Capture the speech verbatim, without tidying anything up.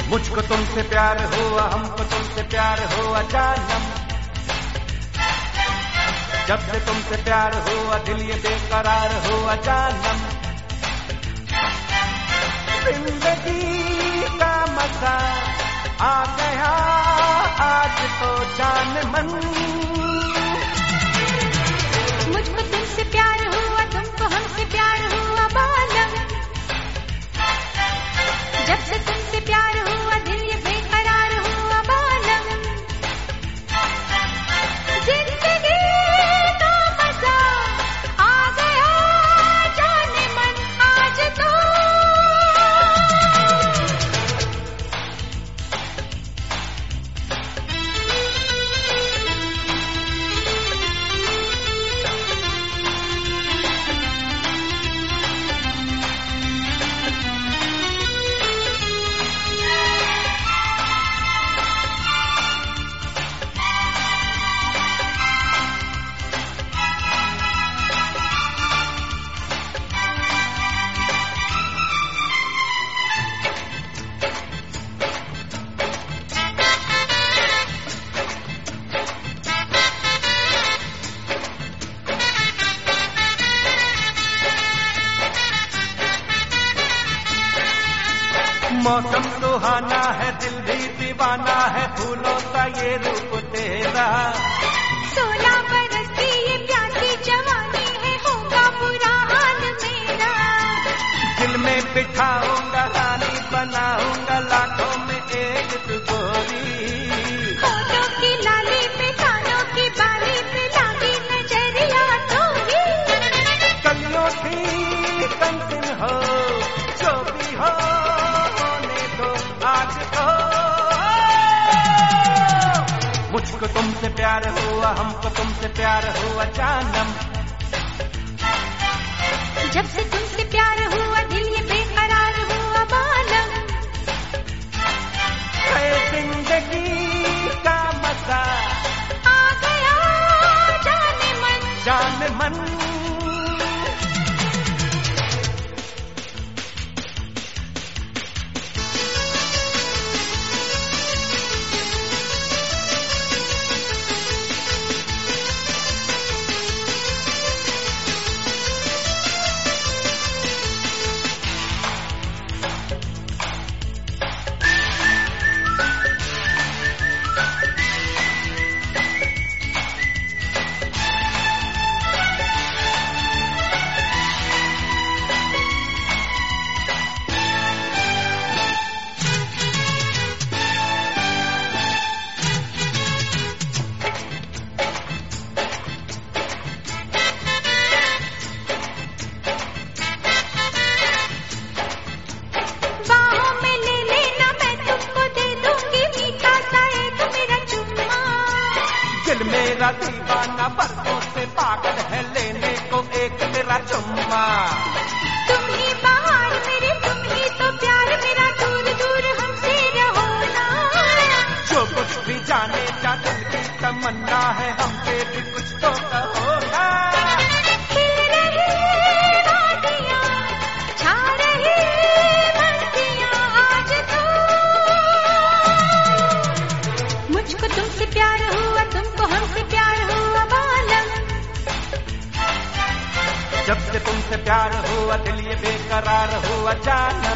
मुझको तुमसे प्यार हुआ, हमको तुमसे प्यार हुआ जानम। जब से तुमसे प्यार हुआ दिल ये बेकरार हुआ जानम। जिंदगी का मजा आ गया आज तो जान मन। मुझको तुमसे प्यार हुआ, तुमको हमसे प्यार हुआ बालम। जब से तुमसे प्यार हुआ दिल ये बेकरार हुआ बालम। जिंदगी का मजा आ गया जाने मन आज तो। मौसम सुहाना है, दिल भी दीवाना है, फूलों का ये रूप तेरा। सोलह बरस की ये प्यासी जवानी है, होगा बुरा हाल मेरा। दिल में बिठाऊंगा, रानी बनाऊंगा, लाखों में एक तू गोरी। होठों की लाली पे, कानों की बाली पे लागी नजरिया तोरी। कलियों की कंचन हो, जो भी हो आज तो। मुझको तुमसे प्यार हुआ, हमको तुमसे प्यार हुआ जानम। जब से तुमसे प्यार हुआ दिल ये बेकरार हुआ बालम। जिंदगी का मजा आ गया जाने मन जाने मन। मेरा दीवाना बरसों से पागल है लेने को एक तेरा चुम्मा। तुम ही बाहर मेरे, तुम ही तो प्यार मेरा, दूर दूर हमसे रहो ना। जो कुछ भी जाने जा दिल की तमन्ना है, हमसे भी कुछ तो कहो ना। खिल रही वादियां, छा रही मस्तियां आज तो। मुझको तुमसे प्यार हुआ, तुमको हमसे प्यार हुआ बालम। जब से तुमसे प्यार हुआ दिल ये बेकरार हुआ जानम।